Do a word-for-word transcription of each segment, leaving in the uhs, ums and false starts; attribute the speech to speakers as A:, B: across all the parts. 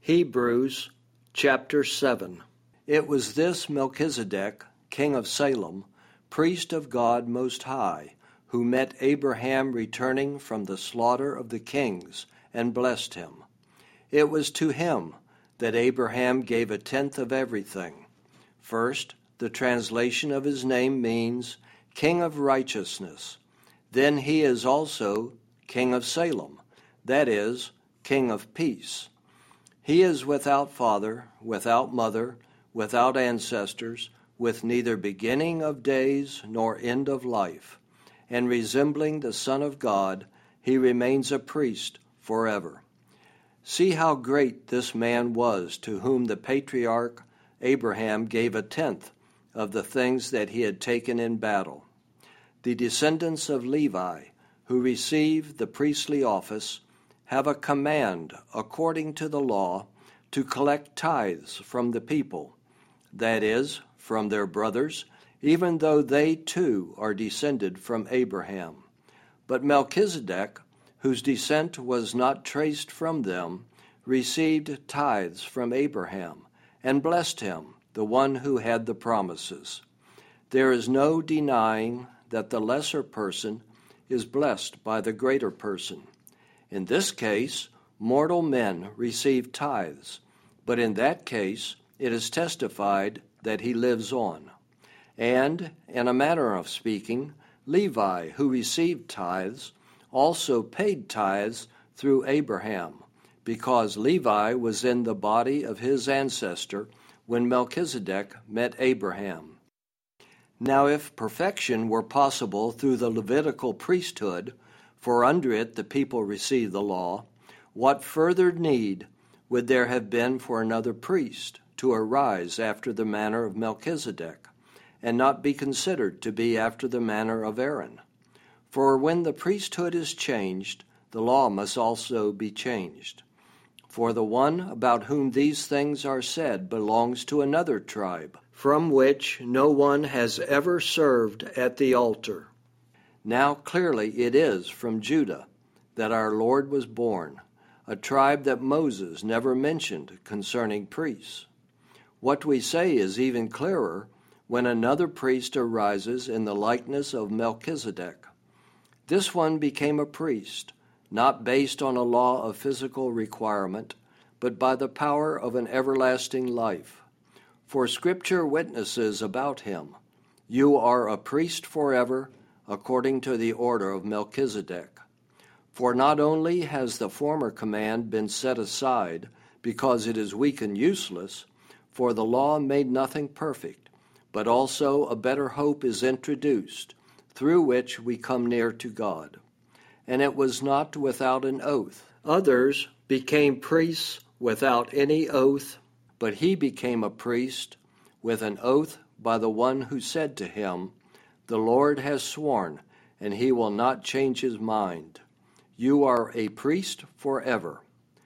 A: Hebrews chapter seven. It was this Melchizedek, king of Salem, priest of God Most High, who met Abraham returning from the slaughter of the kings and blessed him. It was to him that Abraham gave a tenth of everything. First, the translation of his name means King of Righteousness. Then he is also King of Salem, that is, King of Peace. He is without father, without mother, without ancestors, with neither beginning of days nor end of life, and resembling the Son of God, he remains a priest forever. See how great this man was, to whom the patriarch Abraham gave a tenth of the things that he had taken in battle. The descendants of Levi, who receive the priestly office, have a command, according to the law, to collect tithes from the people, that is, from their brothers, even though they too are descended from Abraham. But Melchizedek, whose descent was not traced from them, received tithes from Abraham, and blessed him, the one who had the promises. There is no denying that the lesser person is blessed by the greater person. In this case, mortal men receive tithes, but in that case it is testified that he lives on. And, in a manner of speaking, Levi, who received tithes, also paid tithes through Abraham, because Levi was in the body of his ancestor when Melchizedek met Abraham. Now if perfection were possible through the Levitical priesthood, for under it the people received the law, what further need would there have been for another priest to arise after the manner of Melchizedek, and not be considered to be after the manner of Aaron? For when the priesthood is changed, the law must also be changed. For the one about whom these things are said belongs to another tribe, from which no one has ever served at the altar. Now clearly it is from Judah that our Lord was born, a tribe that Moses never mentioned concerning priests. What we say is even clearer when another priest arises in the likeness of Melchizedek. This one became a priest, not based on a law of physical requirement, but by the power of an everlasting life. For Scripture witnesses about him, "You are a priest forever, according to the order of Melchizedek." For not only has the former command been set aside, because it is weak and useless, for the law made nothing perfect, but also a better hope is introduced, through which we come near to God. And it was not without an oath. Others became priests without any oath, but he became a priest with an oath by the one who said to him, "The Lord has sworn, and he will not change his mind. You are a priest forever."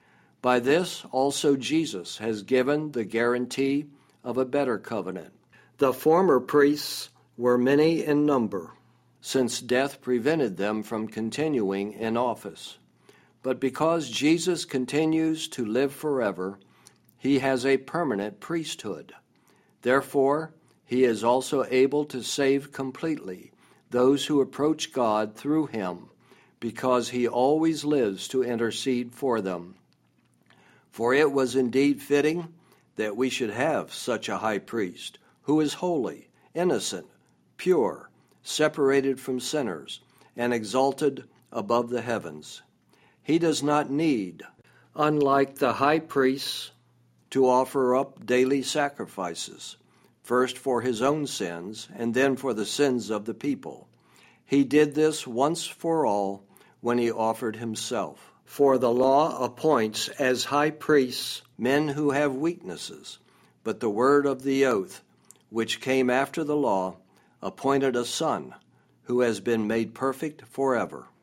A: By this also Jesus has given the guarantee of a better covenant. The former priests were many in number, since death prevented them from continuing in office. But because Jesus continues to live forever, he has a permanent priesthood. Therefore, he is also able to save completely those who approach God through him, because he always lives to intercede for them. For it was indeed fitting that we should have such a high priest, who is holy, innocent, pure, separated from sinners, and exalted above the heavens. He does not need, unlike the high priests, to offer up daily sacrifices, first for his own sins and then for the sins of the people. He did this once for all when he offered himself. For the law appoints as high priests men who have weaknesses, but the word of the oath, which came after the law, appointed a son who has been made perfect forever.